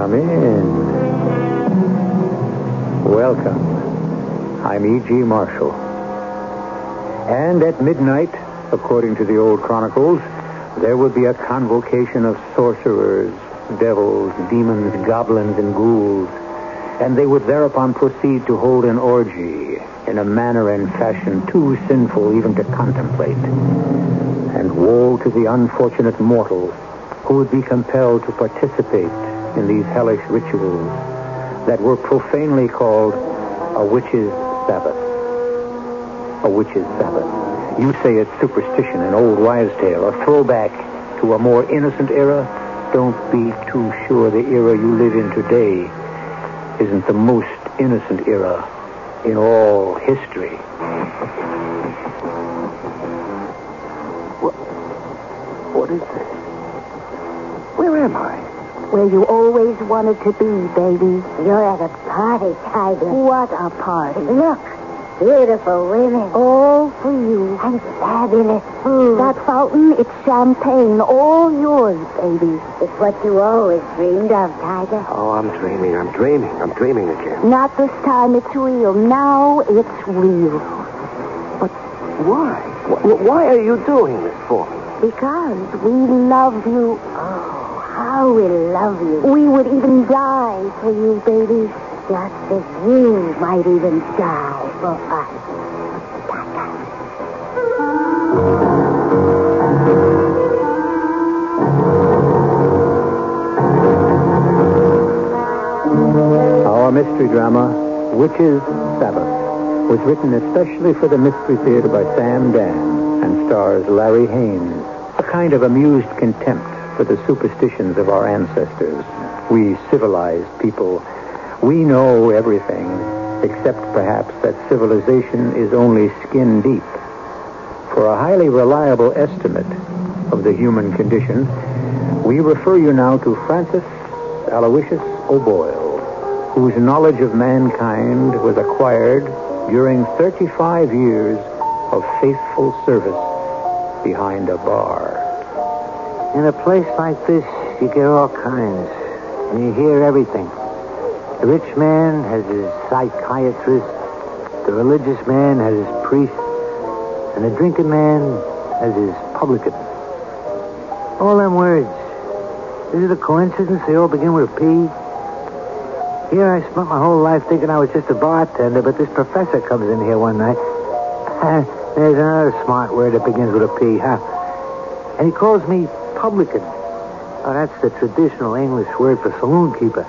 Come in. Welcome. I'm E.G. Marshall. And at midnight, according to the old chronicles, there would be a convocation of sorcerers, devils, demons, goblins, and ghouls, and they would thereupon proceed to hold an orgy in a manner and fashion too sinful even to contemplate. And woe to the unfortunate mortal who would be compelled to participate in these hellish rituals that were profanely called a witch's Sabbath. A witch's Sabbath. You say it's superstition, an old wives' tale, a throwback to a more innocent era. Don't be too sure the era you live in today isn't the most innocent era in all history. What is this? Where am I? Where you always wanted to be, baby. You're at a party, Tiger. What a party. Look, beautiful women. All for you. And fabulous food. That fountain, it's champagne. All yours, baby. It's what you always dreamed of, Tiger. Oh, I'm dreaming again. Not this time, it's real. Now it's real. But why? Why are you doing this for me? Because we love you. Oh, how we love you. We would even die for you, baby. Just as you might even die for us. Our mystery drama, Witch's Sabbath, was written especially for the Mystery Theater by Sam Dan and stars Larry Haynes. A kind of amused contempt for the superstitions of our ancestors. We civilized people, we know everything, except perhaps that civilization is only skin deep. For a highly reliable estimate of the human condition, we refer you now to Francis Aloysius O'Boyle, whose knowledge of mankind was acquired during 35 years of faithful service behind a bar. In a place like this, you get all kinds, and you hear everything. The rich man has his psychiatrist, the religious man has his priest, and the drinking man has his publican. All them words. Is it a coincidence they all begin with a P? Here I spent my whole life thinking I was just a bartender, but this professor comes in here one night. There's another smart word that begins with a P, huh? And he calls me publican. Oh, that's the traditional English word for saloon keeper.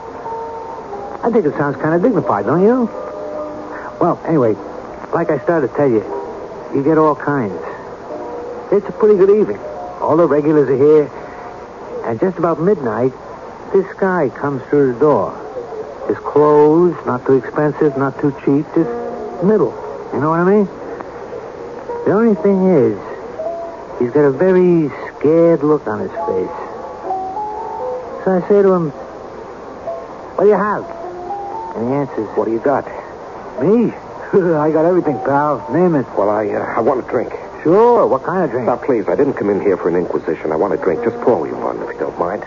I think it sounds kind of dignified, don't you? Well, anyway, like I started to tell you, you get all kinds. It's a pretty good evening. All the regulars are here. And just about midnight, this guy comes through the door. His clothes, not too expensive, not too cheap, just middle. You know what I mean? The only thing is, he's got a very scared look on his face. So I say to him, what do you have? And he answers, what do you got? Me? I got everything, pal. Name it. Well, I want a drink. Sure. What kind of drink? Now, please, I didn't come in here for an inquisition. I want a drink. Just pour me one, if you don't mind.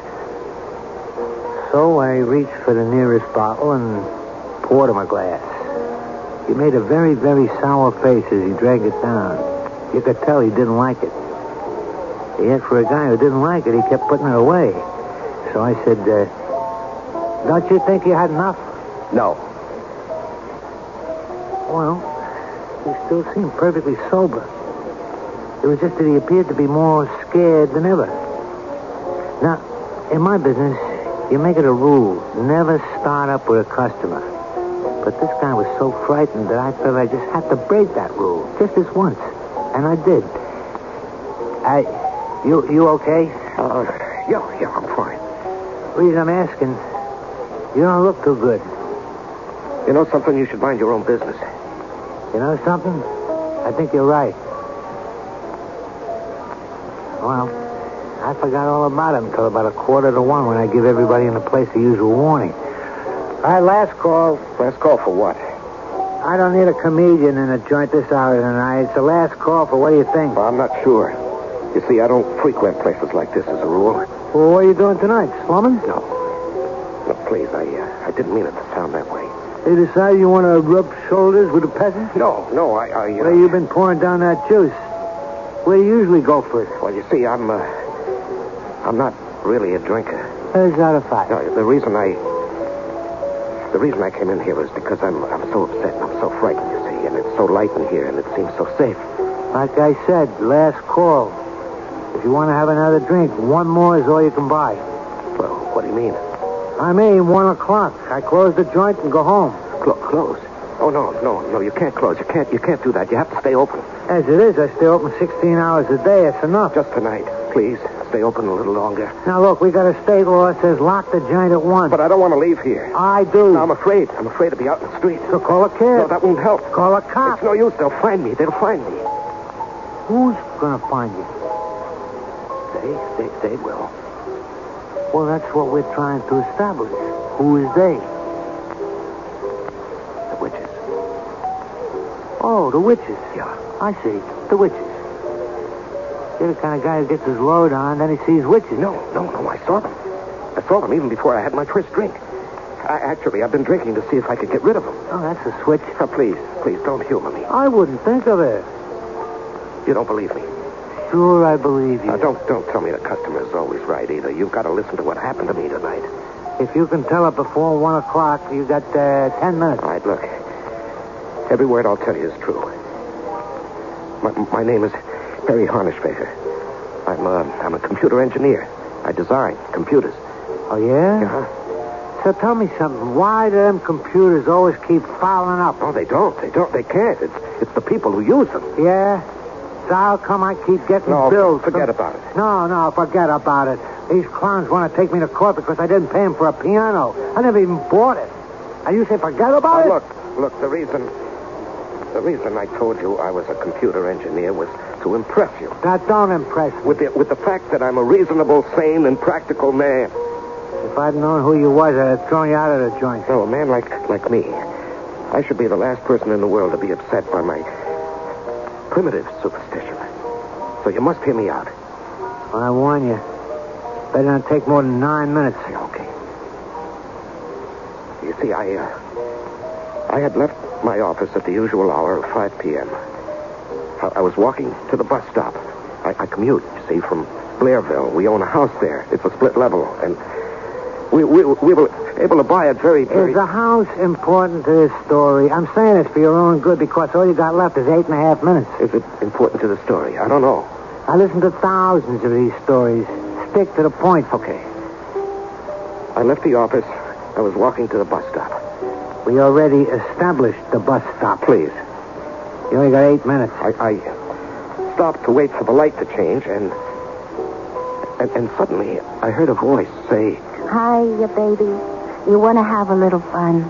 So I reached for the nearest bottle and poured him a glass. He made a very, very sour face as he dragged it down. You could tell he didn't like it. Yet for a guy who didn't like it, he kept putting it away. So I said, don't you think you had enough? No. Well, he still seemed perfectly sober. It was just that he appeared to be more scared than ever. Now, in my business, you make it a rule, never start up with a customer. But this guy was so frightened that I felt I just had to break that rule, just this once. And I did. You okay? Yeah, I'm fine. The reason I'm asking, you don't look too good. You know something? You should mind your own business. You know something? I think you're right. Well, I forgot all about him until about 1:45 when I give everybody in the place the usual warning. All right, last call. Last call for what? I don't need a comedian in a joint this hour of the night. It's the last call for what do you think? Well, I'm not sure. You see, I don't frequent places like this as a rule. Well, what are you doing tonight? Slumming? No. Look, please. I didn't mean it to sound that way. You decided you want to rub shoulders with a peasant? No, Where you been pouring down that juice? Where do you usually go for it? Well, you see, I'm not really a drinker. How's that a fact? No, the reason I came in here is because I'm so upset and I'm so frightened, you see, and it's so light in here and it seems so safe. Like I said, last call. If you want to have another drink, one more is all you can buy. Well, what do you mean? I mean, 1 o'clock. I close the joint and go home. Close? Oh, no, you can't close. You can't do that. You have to stay open. As it is, I stay open 16 hours a day. It's enough. Just tonight, please. Stay open a little longer. Now, look, we got a state law that says lock the joint at 1. But I don't want to leave here. I do. No, I'm afraid. I'm afraid to be out in the street. So call a cab. No, that won't help. Call a cop. It's no use. They'll find me. They'll find me. Who's going to find you? They will. Well, that's what we're trying to establish. Who is they? The witches. Oh, the witches. Yeah. I see. The witches. You're the kind of guy who gets his load on, then he sees witches. No. I saw them. I saw them even before I had my first drink. I've been drinking to see if I could get rid of them. Oh, that's a switch. Now, please, don't humor me. I wouldn't think of it. You don't believe me? Sure, I believe you. Now, don't tell me the customer is always right either. You've got to listen to what happened to me tonight. If you can tell it before 1 o'clock, you got 10 minutes. All right, look. Every word I'll tell you is true. My name is Perry Harnischweger. I'm a computer engineer. I design computers. Oh, yeah? Uh-huh. So tell me something. Why do them computers always keep fouling up? No, they don't. They can't. It's the people who use them. Yeah? So how come I keep getting bills? Forget about it. No, forget about it. These clowns want to take me to court because I didn't pay them for a piano. I never even bought it. And you say forget about it? Look, the reason I told you I was a computer engineer was to impress you. That don't impress me. With the fact that I'm a reasonable, sane, and practical man. If I'd known who you was, I'd have thrown you out of the joint. No, a man like me. I should be the last person in the world to be upset by my primitive superstition. So you must hear me out. I warn you. Better not take more than 9 minutes. Okay. You see, I had left my office at the usual hour of 5 p.m. I was walking to the bus stop. I commute, you see, from Blairville. We own a house there. It's a split level, and we were able to buy it very... Is the house important to this story? I'm saying it's for your own good because all you got left is 8.5 minutes. Is it important to the story? I don't know. I listened to thousands of these stories. Stick to the point. Okay. I left the office. I was walking to the bus stop. We already established the bus stop. Please. You only got 8 minutes. I stopped to wait for the light to change, and suddenly I heard a voice say... Hiya, baby. You want to have a little fun?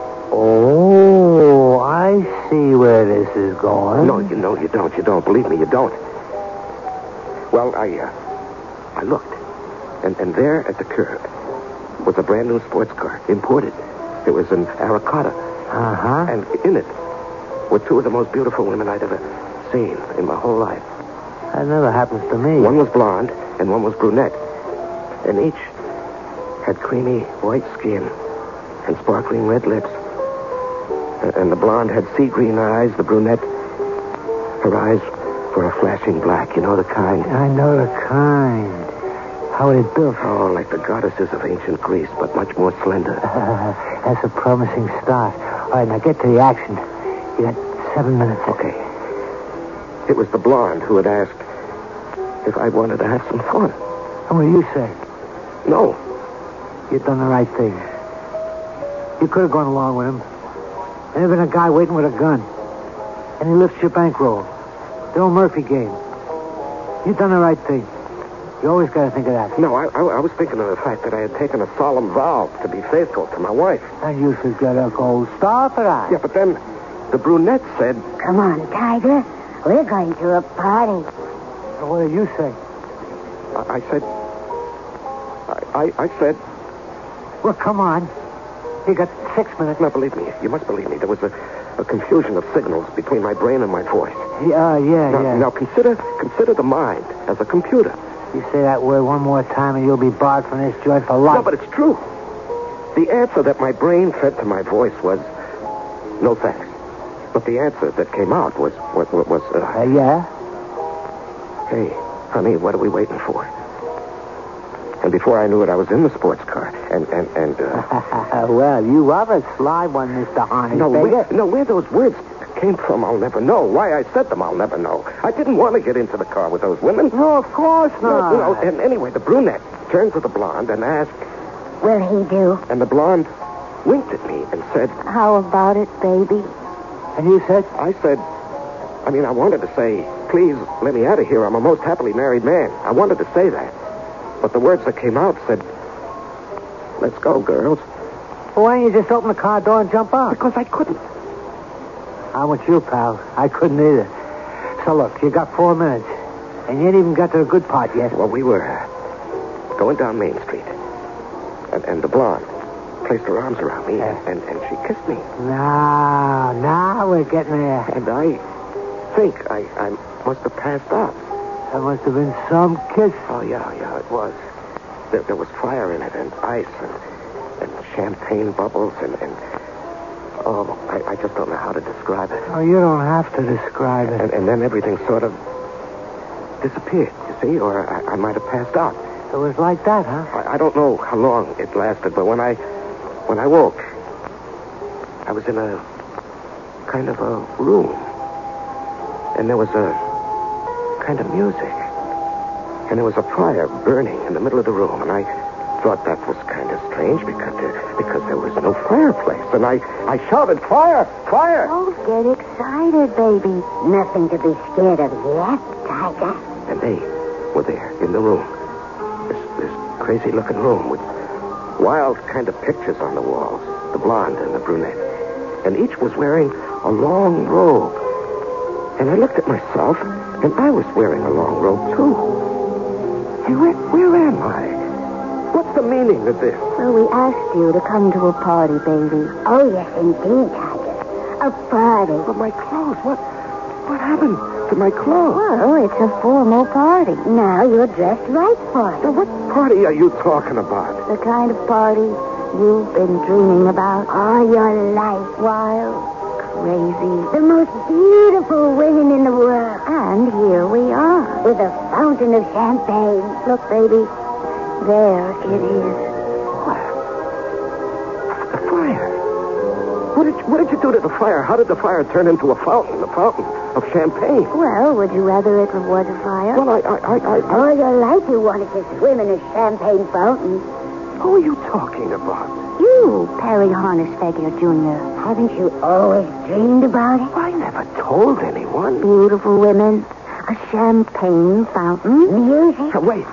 Oh, I see where this is going. No, you don't. You don't. Believe me, you don't. Well, I looked, and there at the curb was a brand new sports car, imported. It was an Aracata. Uh-huh. And in it were two of the most beautiful women I'd ever seen in my whole life. That never happens to me. One was blonde, and one was brunette. And each had creamy white skin and sparkling red lips. And the blonde had sea green eyes. The brunette, her eyes were a flashing black. You know the kind? I know the kind. How are they built? Oh, like the goddesses of ancient Greece, but much more slender. That's a promising start. All right, now get to the action. You got 7 minutes. Okay. It was the blonde who had asked if I wanted to have some fun. And what do you say? No. You've done the right thing. You could have gone along with him. There'd been a guy waiting with a gun. And he lifts your bankroll. The old Murphy game. You've done the right thing. You always got to think of that. No, I was thinking of the fact that I had taken a solemn vow to be faithful to my wife. And you should get a gold star for that. Yeah, but then the brunette said... Come on, Tiger. We're going to a party. So what did you say? I said... I said... Well, come on. You got 6 minutes. Now, believe me. You must believe me. There was a confusion of signals between my brain and my voice. Yeah. Now, consider the mind as a computer. You say that word one more time and you'll be barred from this joint for life. No, but it's true. The answer that my brain fed to my voice was, no thanks. But the answer that came out was Yeah? hey, honey, what are we waiting for? And before I knew it, I was in the sports car. Well, you are a sly one, Mr. Hornishbeger. Where those words came from, I'll never know. Why I said them, I'll never know. I didn't want to get into the car with those women. No, of course not. No, and anyway, the brunette turned to the blonde and asked, Will he do? and the blonde winked at me and said, How about it, baby? And you said? I wanted to say, please let me out of here. I'm a most happily married man. I wanted to say that. But the words that came out said, let's go, girls. Well, why don't you just open the car door and jump out? Because I couldn't. I'm with you, pal. I couldn't either. So look, you got 4 minutes. And you ain't even got to the good part yet. Well, we were going down Main Street. And the blonde placed her arms around me and she kissed me. Now we're getting there. And I think I must have passed out. That must have been some kiss. Oh, yeah, it was. There was fire in it and ice and champagne bubbles and I just don't know how to describe it. Oh, you don't have to describe it. And then everything sort of disappeared, you see, or I might have passed out. It was like that, huh? I don't know how long it lasted, but when I woke, I was in a kind of a room. And there was a kind of music. And there was a fire burning in the middle of the room. And I thought that was kind of strange because there was no fireplace. And I shouted, fire, fire! Don't get excited, baby. Nothing to be scared of yet, Tiger. And they were there in the room. This crazy-looking room with wild kind of pictures on the walls. The blonde and the brunette. And each was wearing a long robe. And I looked at myself, and I was wearing a long robe, too. Hey, where am I? What's the meaning of this? Well, we asked you to come to a party, baby. Oh, yes, indeed, Tiger. A party. But my clothes, what happened to my clothes? Well, it's a formal party. Now you're dressed right for it. Now, what party are you talking about? The kind of party you've been dreaming about all your life. Wild, crazy, the most beautiful women in the world. And here we are, with a fountain of champagne. Look, baby, there it is. What? The fire. What did you do to the fire? How did the fire turn into a fountain of champagne? Well, would you rather it was a fire? Well, I... All your life you wanted to swim in a champagne fountain. Who are you talking about? You, Perry Hornishbeger Jr. Haven't you always dreamed about it? I never told anyone. Beautiful women, a champagne fountain, music. Wait.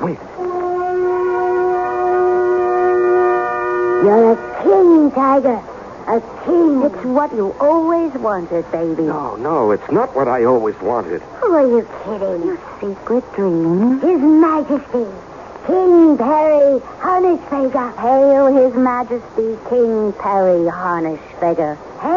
You're a king, Tiger. A king. It's what you always wanted, baby. No, it's not what I always wanted. Who are you kidding? Your secret dream. His Majesty, King Perry Hornishbeger. Hail His Majesty, King Perry Hornishbeger.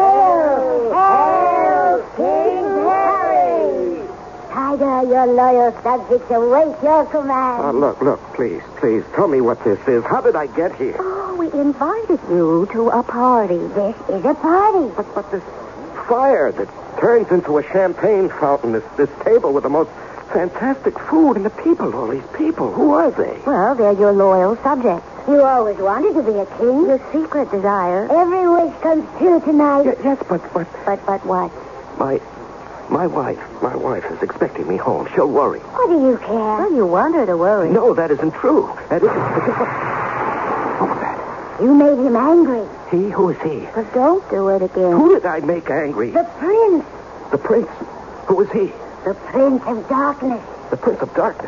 Hail, King Perry! Tiger, your loyal subjects await your command. Look, please, tell me what this is. How did I get here? Oh, we invited you to a party. This is a party. But this fire that turns into a champagne fountain, this table with the most fantastic food, and the people, all these people, who are they? Well, they're your loyal subjects. You always wanted to be a king. Your secret desire. Every wish comes true tonight. Yes, but... But what? My wife is expecting me home. She'll worry. What do you care? Well, you want her to worry. No, that isn't true. That isn't... What was that? You made him angry. He? Who is he? But don't do it again. Who did I make angry? The prince. The prince? Who is he? The Prince of Darkness. The Prince of Darkness.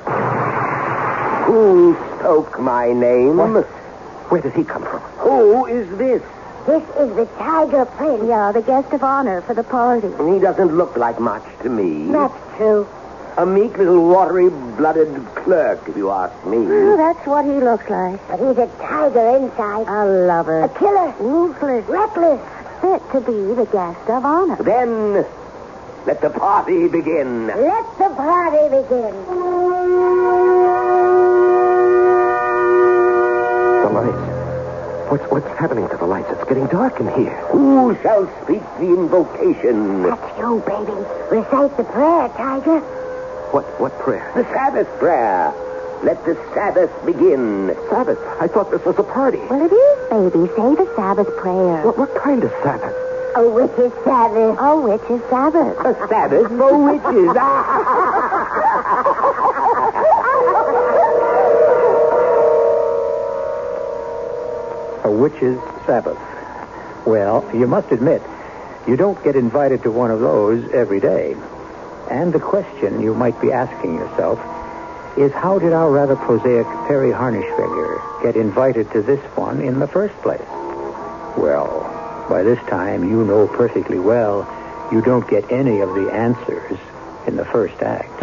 Who spoke my name? What? Where did he come from? Who is this? This is the Tiger Prince. Yeah, the guest of honor for the party. He doesn't look like much to me. That's true. A meek little watery-blooded clerk, if you ask me. Well, that's what he looks like. But he's a tiger inside. A lover. A killer. Ruthless. Reckless. Fit to be the guest of honor. Then, let the party begin. Let the party begin. The lights. What's happening to the lights? It's getting dark in here. Who shall speak the invocation? That's you, baby. Recite the prayer, Tiger. What prayer? The Sabbath prayer. Let the Sabbath begin. Sabbath? I thought this was a party. Well, it is, baby. Say the Sabbath prayer. What kind of Sabbath? A witch's Sabbath. A witch's Sabbath. A Sabbath for witches. A witch's Sabbath. Well, you must admit, you don't get invited to one of those every day. And the question you might be asking yourself is, how did our rather prosaic Perry Harnischfeger get invited to this one in the first place? Well, by this time you know perfectly well you don't get any of the answers in the first act.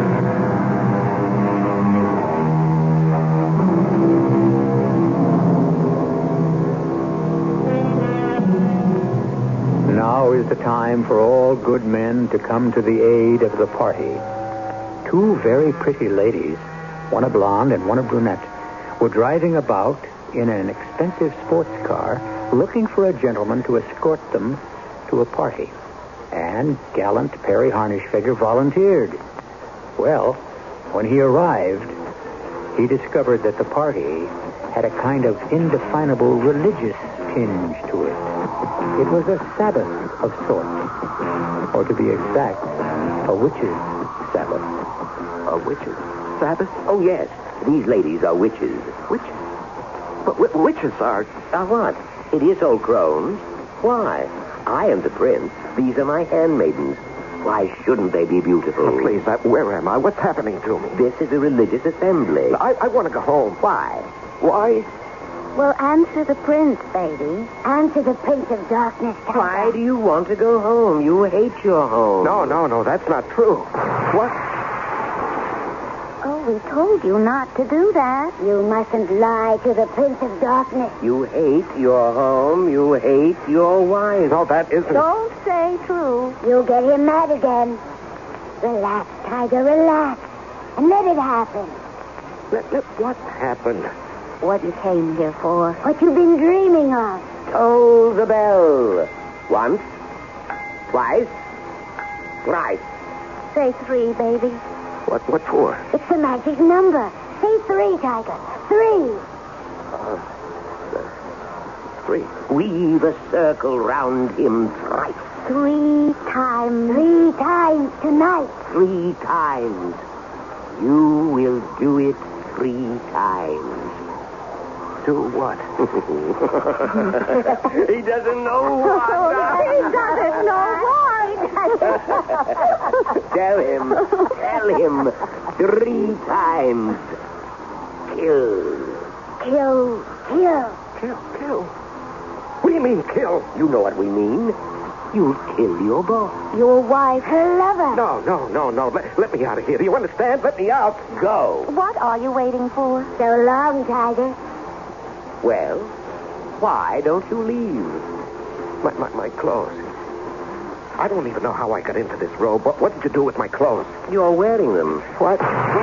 Now is the time for all good men to come to the aid of the party. Two very pretty ladies, one a blonde and one a brunette, were driving about in an expensive sports car looking for a gentleman to escort them to a party. And gallant Perry Harnischfeger volunteered. Well, when he arrived, he discovered that the party had a kind of indefinable religious tinge to it. It was a Sabbath of sorts. Or to be exact, a witch's Sabbath. A witch's Sabbath? Oh, yes. These ladies are witches. Witches? But witches are what? Hideous old crones. Why? I am the prince. These are my handmaidens. Why shouldn't they be beautiful? Oh, please, where am I? What's happening to me? This is a religious assembly. I want to go home. Why? Why? Well, answer the prince, baby. Answer the Prince of Darkness, Tiger. Why do you want to go home? You hate your home. No, that's not true. What? Oh, we told you not to do that. You mustn't lie to the Prince of Darkness. You hate your home. You hate your wife. No, that isn't... Don't say true. You'll get him mad again. Relax, Tiger, relax. And let it happen. What happened? What you came here for. What you've been dreaming of. Toll the bell. Once. Twice. Thrice. Say 3, baby. What for? It's the magic number. Say 3, Tiger. 3. 3. Weave a circle round him thrice. 3 times. 3 times tonight. 3 times. You will do it 3 times. Do what? He doesn't know what. He doesn't know why. Tell him 3 times. Kill. Kill. Kill? What do you mean, kill? You know what we mean. You'll kill your boss. Your wife, her lover. No. Let me out of here. Do you understand? Let me out. Go. What are you waiting for? So long, Tiger. Well, why don't you leave? My clothes. I don't even know how I got into this robe. What did you do with my clothes? You're wearing them. What?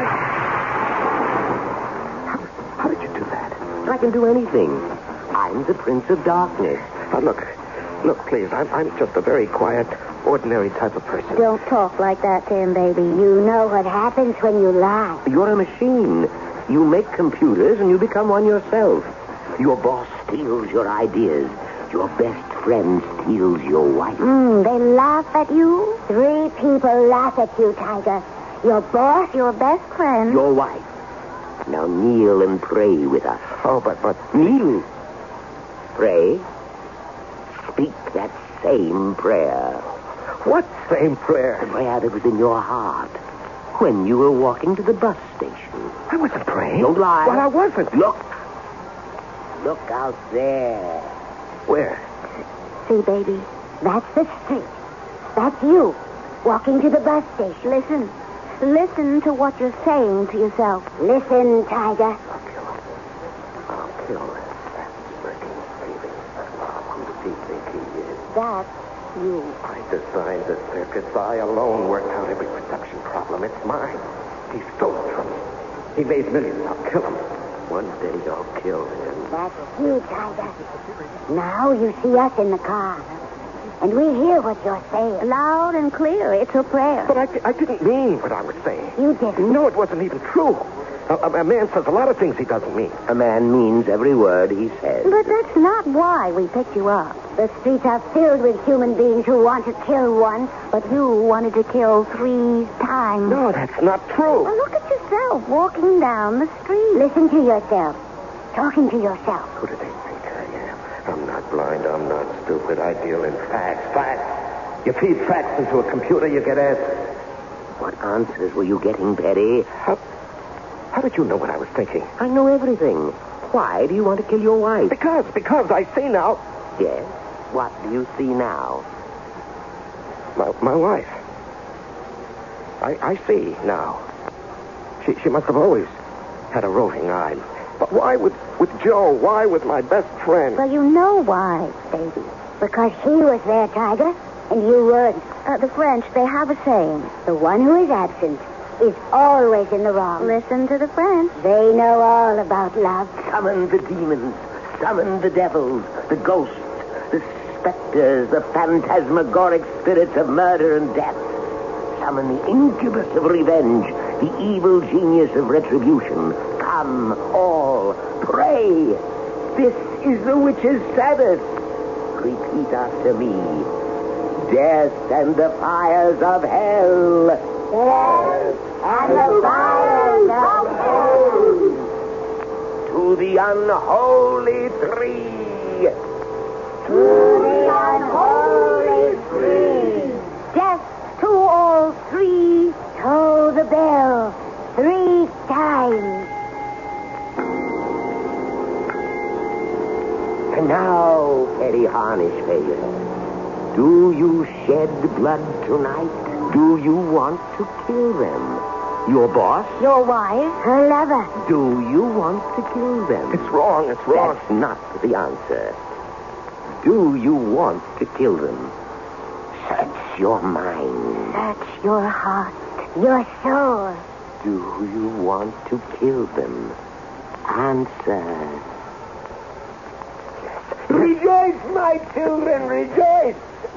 How did you do that? I can do anything. I'm the Prince of Darkness. Look, please. I'm just a very quiet, ordinary type of person. Don't talk like that to him, baby. You know what happens when you lie. You're a machine. You make computers and you become one yourself. Your boss steals your ideas. Your best friend steals your wife. They laugh at you? 3 people laugh at you, Tiger. Your boss, your best friend. Your wife. Now kneel and pray with us. Oh, but... Kneel. Pray. Speak that same prayer. What same prayer? The prayer that was in your heart when you were walking to the bus station. I wasn't praying. Don't lie. Well, I wasn't. Look out there. Where? See, baby, that's the street. That's you, walking to the bus station. Listen to what you're saying to yourself. Listen, Tiger. I'll kill that smirking, thieving who does he think he is? That's you. I designed the circus. I alone worked out every production problem. It's mine. He stole it from me. He made millions. I'll kill him. one day I'll kill him. That's you, Tiger. Now you see us in the car. And we hear what you're saying. Loud and clear. It's a prayer. But I didn't mean what I was saying. You didn't. No, it wasn't even true. A man says a lot of things he doesn't mean. A man means every word he says. But that's not why we picked you up. The streets are filled with human beings who want to kill one, but you wanted to kill 3 times. No, that's not true. Well, look at yourself walking down the street. Listen to yourself. Talking to yourself. Who do they think I am? I'm not blind. I'm not stupid. I deal in facts. Facts. You feed facts into a computer, you get answers. What answers were you getting, Betty? How did you know what I was thinking? I know everything. Why do you want to kill your wife? Because I see now. Yes? What do you see now? My wife. I see now. She must have always had a roving eye. But why with Joe? Why with my best friend? Well, you know why, baby. Because he was there, Tiger, and you weren't. The French, they have a saying. The one who is absent is always in the wrong. Listen to the French. They know all about love. Summon the demons. Summon the devils, the ghosts, the specters, the phantasmagoric spirits of murder and death. Summon the incubus of revenge, the evil genius of retribution. Come, all, pray. This is the witch's Sabbath. Repeat after me. Death and the fires of hell. Death and the fires of hell. To the unholy three. To the unholy three. Death to all 3. Toll the bell 3 times. And now, Petty Harnish Fagan, do you shed blood tonight? Do you want to kill them? Your boss? Your wife? Her lover. Do you want to kill them? It's wrong. That's not the answer. Do you want to kill them? Search your mind. Search your heart. Your soul. Do you want to kill them? Answer. Rejoice, my children, rejoice!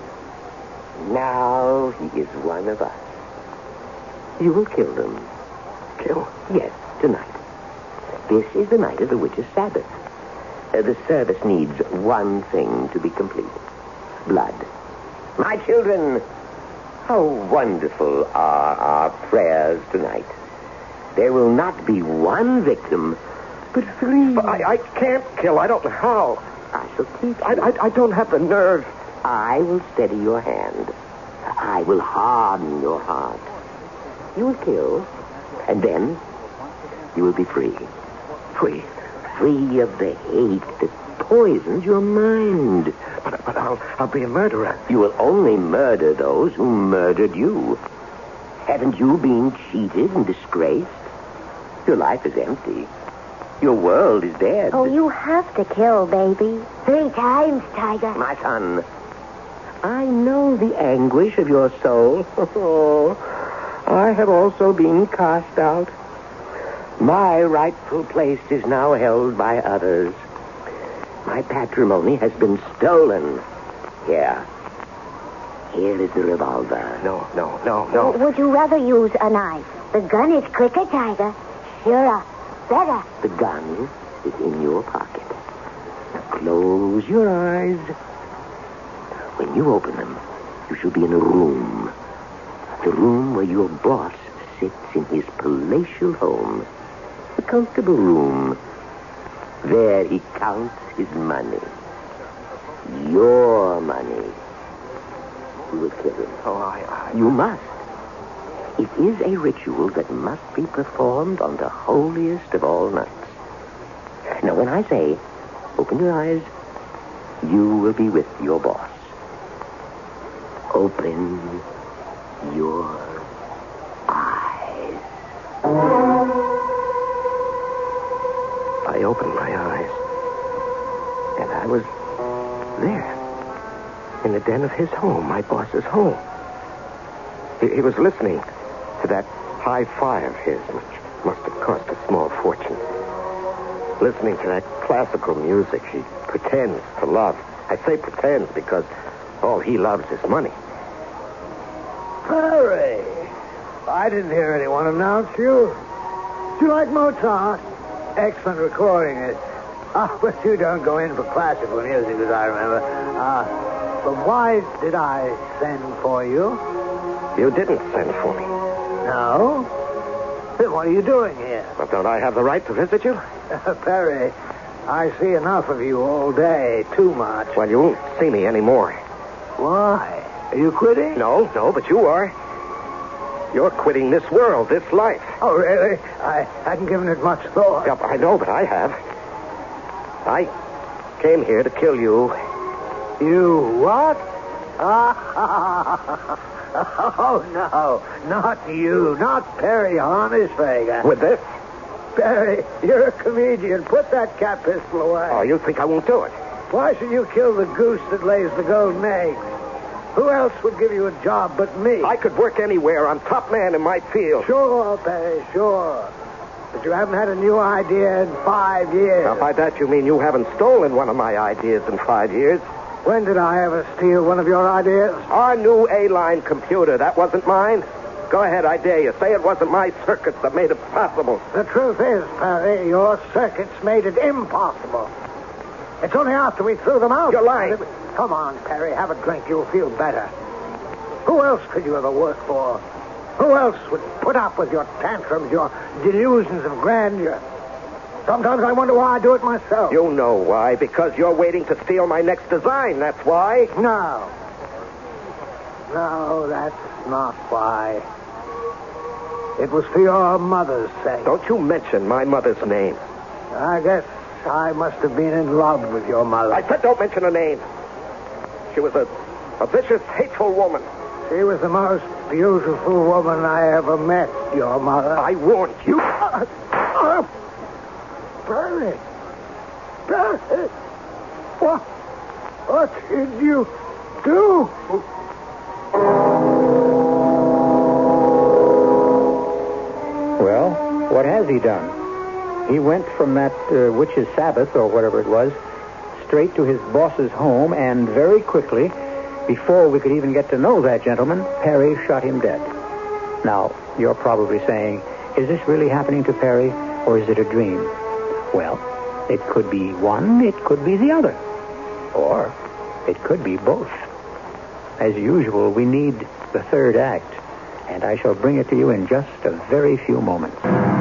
Now he is one of us. You will kill them. Kill? Yes, tonight. This is the night of the witch's Sabbath. The service needs one thing to be complete. Blood. My children, how wonderful are our prayers tonight. There will not be one victim, but 3. But I can't kill. I don't know how. I shall teach you. I don't have the nerve. I will steady your hand. I will harden your heart. You will kill, and then you will be free. Free. Free of the hate that poisons your mind. But I'll be a murderer. You will only murder those who murdered you. Haven't you been cheated and disgraced? Your life is empty. Your world is dead. Oh, you have to kill, baby. 3 times, Tiger. My son, I know the anguish of your soul. I have also been cast out. My rightful place is now held by others. My patrimony has been stolen. Here is the revolver. No. Would you rather use a knife? The gun is quicker, Tiger. Surer. Better. The gun is in your pocket. Close your eyes. When you open them, you shall be in a room. The room where your boss sits in his palatial home. A comfortable room. There he counts his money. Your money. You will kill him. Oh, You must. It is a ritual that must be performed on the holiest of all nights. Now, when I say, open your eyes, you will be with your boss. Open your eyes. I opened my eyes, and I was there, in the den of his home, my boss's home. He was listening to that hi-fi of his, which must have cost a small fortune. listening to that classical music. She pretends to love. I say pretends because all he loves is money. Perry, I didn't hear anyone announce you. Do you like Mozart? Excellent recording. But you don't go in for classical music, as I remember. But why did I send for you? You didn't send for me. No? Then what are you doing here? Well, don't I have the right to visit you? Perry, I see enough of you all day. Too much. Well, you won't see me anymore. Why? Are you quitting? No, but you are. You're quitting this world, this life. Oh, really? I hadn't given it much thought. Yeah, I know, but I have. I came here to kill you. You what? Oh, no. Not you. Not Perry Hornishfager. With this? Perry, you're a comedian. Put that cat pistol away. Oh, you think I won't do it? Why should you kill the goose that lays the golden eggs? Who else would give you a job but me? I could work anywhere. I'm top man in my field. Sure, Perry, sure. But you haven't had a new idea in 5 years. Now, by that you mean you haven't stolen one of my ideas in 5 years. When did I ever steal one of your ideas? Our new A-line computer, that wasn't mine. Go ahead, I dare you. Say it wasn't my circuits that made it possible. The truth is, Perry, your circuits made it impossible. It's only after we threw them out. You're lying. Come on, Perry, have a drink. You'll feel better. Who else could you ever work for? Who else would put up with your tantrums, your delusions of grandeur? Sometimes I wonder why I do it myself. You know why. Because you're waiting to steal my next design. That's why. No. No, that's not why. It was for your mother's sake. Don't you mention my mother's name. I guess I must have been in love with your mother. I said don't mention her name. She was a vicious, hateful woman. She was the most beautiful woman I ever met, your mother. I warned you. Perry. Perry. What did you do? Well, what has he done? He went from that witch's Sabbath, or whatever it was, straight to his boss's home, and very quickly, before we could even get to know that gentleman, Perry shot him dead. Now, you're probably saying, is this really happening to Perry, or is it a dream? Well, it could be one, it could be the other. Or it could be both. As usual, we need the third act, and I shall bring it to you in just a very few moments.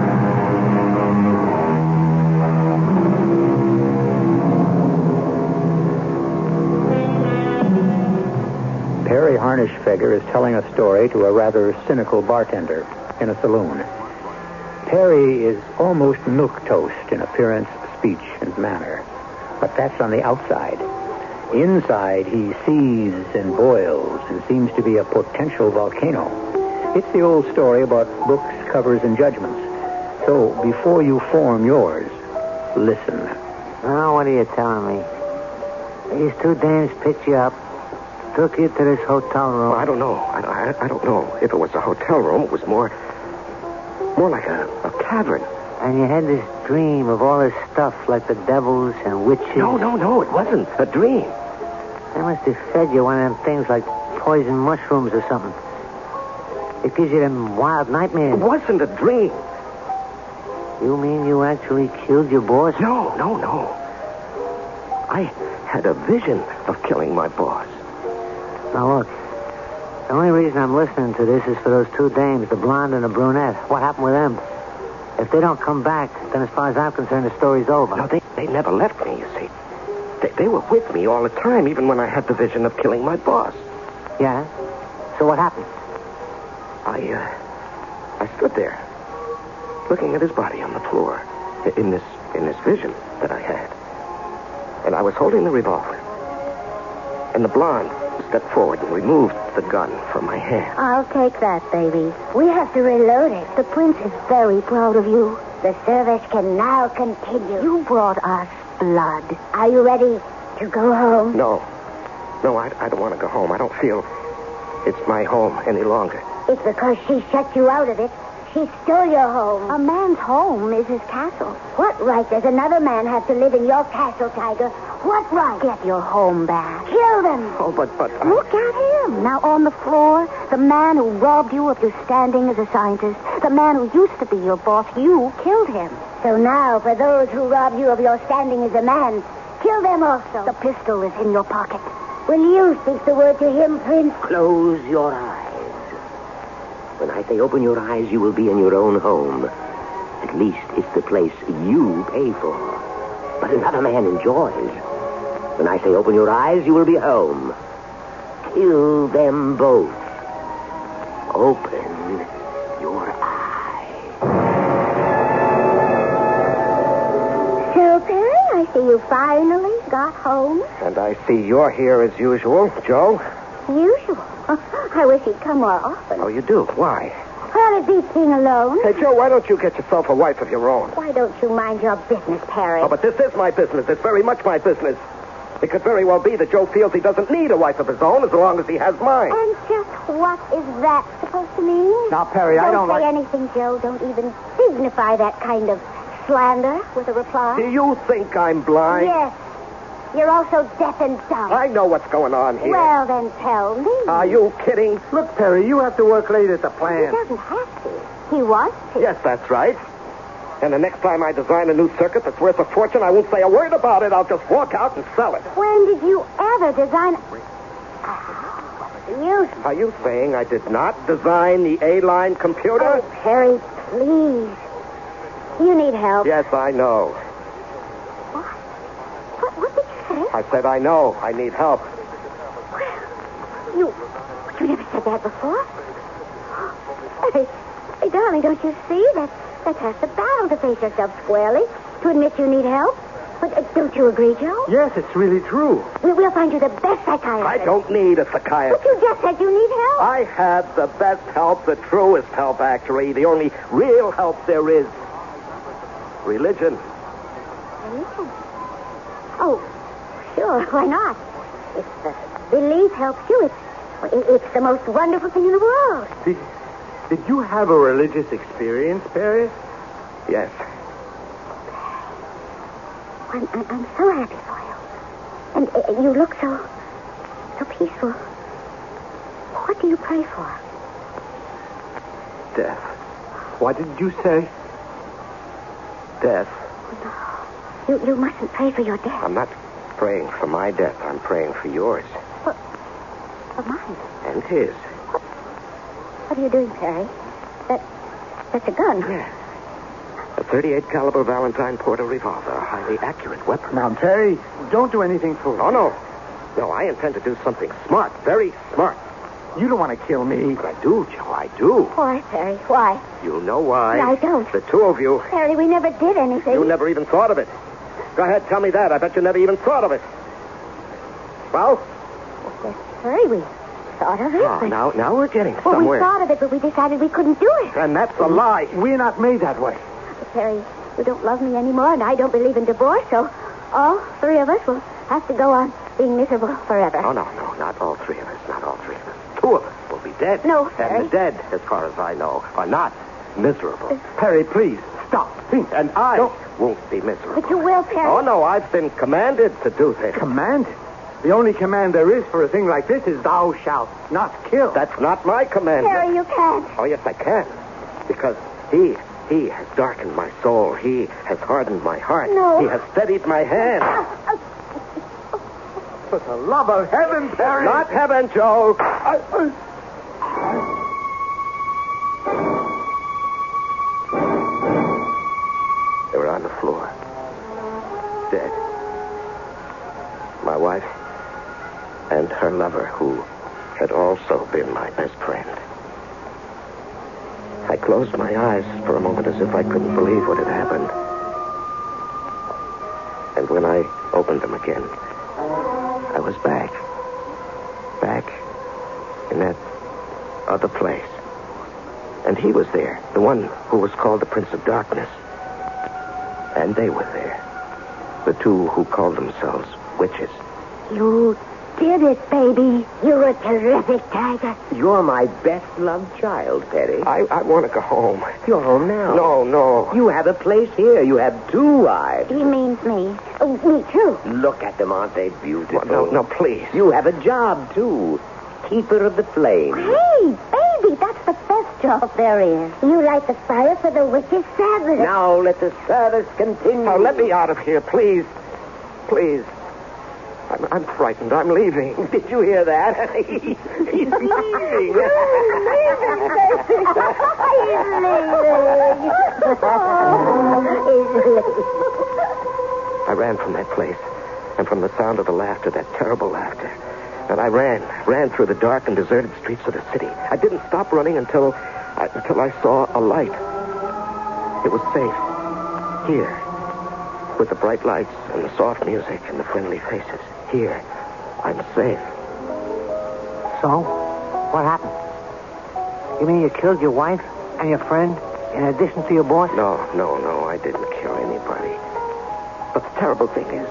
Perry Harnischfeger is telling a story to a rather cynical bartender in a saloon. Perry is almost milquetoast in appearance, speech, and manner. But that's on the outside. Inside, he seethes and boils and seems to be a potential volcano. It's the old story about books, covers, and judgments. So, before you form yours, listen. Now, what are you telling me? These two dames picked you up, took you to this hotel room. Well, I don't know. I don't know. If it was a hotel room, it was more like a cavern. And you had this dream of all this stuff, like the devils and witches. No, it wasn't a dream. They must have fed you one of them things like poison mushrooms or something. It gives you them wild nightmares. It wasn't a dream. You mean you actually killed your boss? No. I had a vision of killing my boss. Now, look. The only reason I'm listening to this is for those two dames, the blonde and the brunette. What happened with them? If they don't come back, then as far as I'm concerned, the story's over. No, they never left me, you see. They were with me all the time, even when I had the vision of killing my boss. Yeah? So what happened? I stood there, looking at his body on the floor, in this vision that I had. And I was holding the revolver. And the blonde stepped forward and removed the gun from my hand. I'll take that, baby. We have to reload it. The prince is very proud of you. The service can now continue. You brought us blood. Are you ready to go home? No, I don't want to go home. I don't feel it's my home any longer. It's because she shut you out of it. He stole your home. A man's home is his castle. What right does another man have to live in your castle, Tiger? What right? Get your home back. Kill them. Oh, but... Look at him. Now on the floor, the man who robbed you of your standing as a scientist, the man who used to be your boss, you killed him. So now, for those who robbed you of your standing as a man, kill them also. The pistol is in your pocket. Will you speak the word to him, Prince? Close your eyes. When I say open your eyes, you will be in your own home. At least it's the place you pay for. But another man enjoys. When I say open your eyes, you will be home. Kill them both. Open your eyes. So, Perry, I see you finally got home. And I see you're here as usual, Joe. Usual. I wish he'd come more often. Oh, you do? Why? Well, it beats being alone. Hey, Joe, why don't you get yourself a wife of your own? Why don't you mind your business, Perry? Oh, but this is my business. It's very much my business. It could very well be that Joe feels he doesn't need a wife of his own as long as he has mine. And just what is that supposed to mean? Now, Perry, I don't say like... anything, Joe. Don't even signify that kind of slander with a reply. Do you think I'm blind? Yes. You're also deaf and dumb. I know what's going on here. Well, then tell me. Are you kidding? Look, Perry, you have to work late at the He plant. doesn't have to. He wants to. Yes, that's right. And the next time I design a new circuit that's worth a fortune, I won't say a word about it. I'll just walk out and sell it. When did you ever design... You... Are you saying I did not design the A-line computer? Oh, Perry, please. You need help. Yes, I know. What did you say? I said I know. I need help. You never said that before. Hey, darling, don't you see? That's half the battle to face yourself squarely, to admit you need help. But don't you agree, Joe? Yes, it's really true. We'll find you the best psychiatrist. I don't need a psychiatrist. But you just said you need help. I have the best help, the truest help, actually. The only real help there is. Religion. Religion? Oh, sure, why not? If belief helps you, it's the most wonderful thing in the world. Did you have a religious experience, Perry? Yes. I'm so happy for you. And you look so peaceful. What do you pray for? Death. What did you say? Death. You mustn't pray for your death. I'm not praying for my death. I'm praying for yours. For mine. And his. What are you doing, Perry? That's a gun. Yeah. A .38 caliber Valentine Porter revolver. A highly accurate weapon. Now, Perry, don't do anything foolish. Oh, no. No, I intend to do something smart. Very smart. You don't want to kill me. But I do, Joe. I do. Why, Perry? Why? You know why. I don't. The two of you. Perry, we never did anything. You never even thought of it. Go ahead, tell me that. I bet you never even thought of it. Well? Yes, Perry, we thought of it. Oh, now we're getting Well, somewhere. we thought of it, but we decided we couldn't do it. And that's a lie. We're not made that way. Perry, you don't love me anymore, and I don't believe in divorce, so all three of us will have to go on being miserable forever. Oh, no, not all three of us. Not all three of us. Two of us will be dead. No, Perry. And the dead, as far as I know, are not miserable. Perry, please, stop. Think. And I won't be miserable. But you will, Perry. Oh, no, I've been commanded to do this. Command? The only command there is for a thing like this is thou shalt not kill. That's not my command. Perry, you can't. Oh, yes, I can. Because he has darkened my soul. He has hardened my heart. No. He has steadied my hand. For the love of heaven, Perry. Not heaven, Joe. They were on the floor. Dead. My wife and her lover, who had also been my best friend. I closed my eyes for a moment as if I couldn't believe what had happened. And when I opened them again, I was back. Back in that other place. And he was there, the one who was called the Prince of Darkness. And they were there. The two who called themselves witches. You did it, baby. You're a terrific tiger. You're my best-loved child, Perry. I want to go home. You're home now. No. You have a place here. You have 2 wives. He means me. Oh, me too. Look at them, aren't they beautiful? No, please. You have a job, too. Keeper of the flame. Hey, baby, that's the best job there is. You light the fire for the witch's service. Now let the service continue. Now, let me out of here, please. Please. I'm frightened. I'm leaving. Did you hear that? He's leaving. I ran from that place, and from the sound of the laughter, that terrible laughter. And I ran through the dark and deserted streets of the city. I didn't stop running until I saw a light. It was safe. Here. With the bright lights and the soft music and the friendly faces. Here. I'm safe. So? What happened? You mean you killed your wife and your friend in addition to your boss? No, I didn't kill anybody. But the terrible thing is,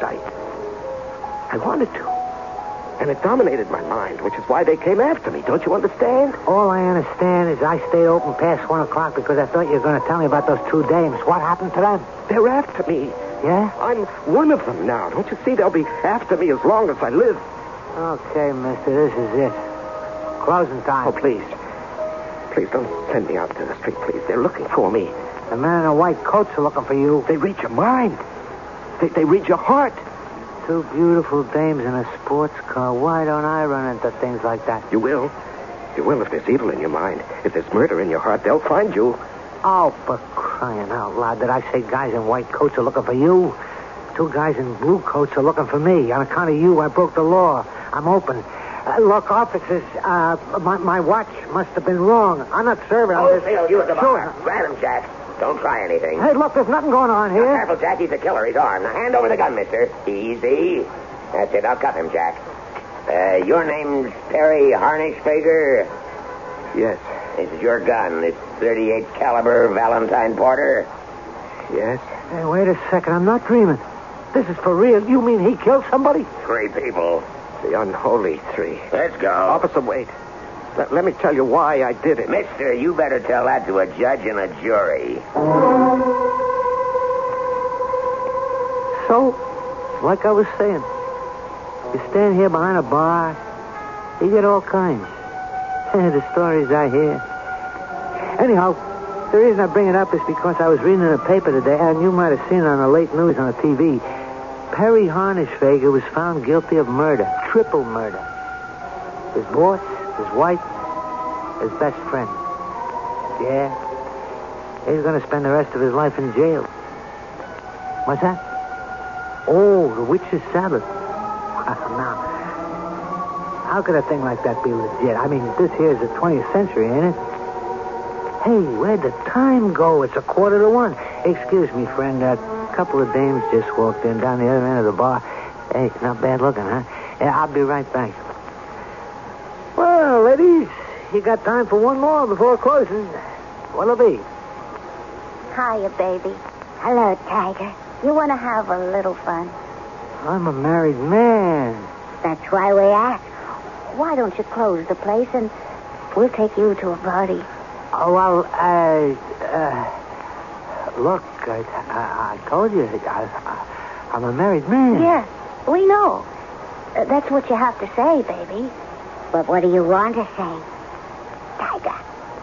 I wanted to. And it dominated my mind, which is why they came after me. Don't you understand? All I understand is I stayed open past 1 o'clock because I thought you were going to tell me about those 2 dames. What happened to them? They're after me. Yeah? I'm one of them now. Don't you see? They'll be after me as long as I live. Okay, mister, this is it. Closing time. Oh, please. Please don't send me out to the street, please. They're looking for me. The men in the white coats are looking for you. They read your mind. They read your heart. 2 beautiful dames in a sports car. Why don't I run into things like that? You will. You will if there's evil in your mind. If there's murder in your heart, they'll find you. Oh, for crying out loud. Did I say guys in white coats are looking for you? 2 guys in blue coats are looking for me. On account of you, I broke the law. I'm open. Look, officers, my watch must have been wrong. I'm not serving. Phil, you at the bar. Grab him, Jack. Don't try anything. Hey, look, there's nothing going on here. Careful, Jack. He's a killer. He's armed. Now, hand over the gun, mister. Easy. That's it. I'll cuff him, Jack. Your name's Perry Harnischfager? Yes. This is your gun. This 38 caliber Valentine Porter? Yes. Hey, wait a second. I'm not dreaming. This is for real. You mean he killed somebody? 3 people. The unholy 3. Let's go. Officer, wait. Let me tell you why I did it. Mister, you better tell that to a judge and a jury. So, like I was saying, you stand here behind a bar, you get all kinds. The stories I hear. Anyhow, the reason I bring it up is because I was reading in the paper today, and you might have seen it on the late news on the TV. Perry Harnischfager was found guilty of murder, triple murder. His boss, his wife, his best friend. Yeah. He's going to spend the rest of his life in jail. What's that? Oh, the witch's Sabbath. Now, how could a thing like that be legit? I mean, this here is the 20th century, ain't it? Hey, where'd the time go? It's 1:45. Excuse me, friend. A couple of dames just walked in down the other end of the bar. Hey, not bad looking, huh? Yeah, I'll be right back. Well, ladies, you got time for one more before closing. What'll it be? Hiya, baby. Hello, Tiger. You want to have a little fun? I'm a married man. That's why we asked. Why don't you close the place and we'll take you to a party? Oh, well, look, I told you, I'm a married man. Yes, we know. That's what you have to say, baby. But what do you want to say, Tiger?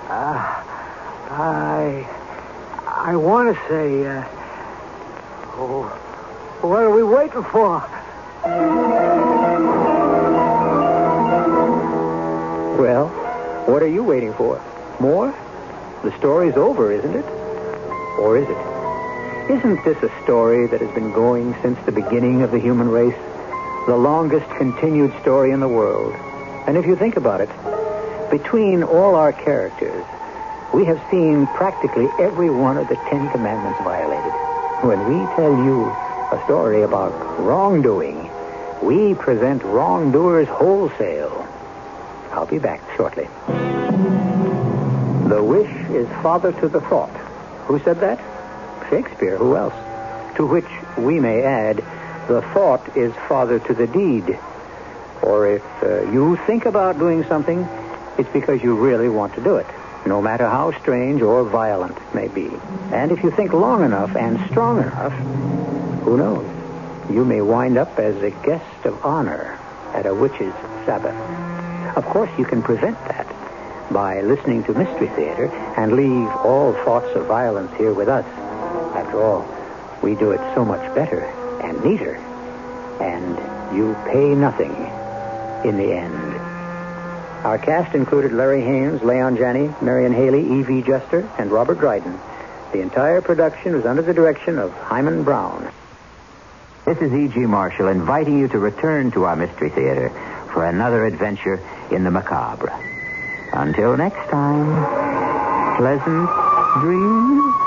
I want to say, what are we waiting for? Well, what are you waiting for? More? The story's over, isn't it? Or is it? Isn't this a story that has been going since the beginning of the human race? The longest continued story in the world. And if you think about it, between all our characters, we have seen practically every one of the 10 Commandments violated. When we tell you a story about wrongdoing, we present wrongdoers wholesale. I'll be back shortly. The wish is father to the thought. Who said that? Shakespeare. Who else? To which we may add, the thought is father to the deed. Or if you think about doing something, it's because you really want to do it, no matter how strange or violent it may be. And if you think long enough and strong enough, who knows? You may wind up as a guest of honor at a witch's Sabbath. Of course, you can prevent that by listening to Mystery Theater and leave all thoughts of violence here with us. After all, we do it so much better and neater, and you pay nothing in the end. Our cast included Larry Haynes, Leon Janney, Marion Haley, E.V. Juster, and Robert Dryden. The entire production was under the direction of Hyman Brown. This is E.G. Marshall inviting you to return to our Mystery Theater for another adventure in the macabre. Until next time, pleasant dreams.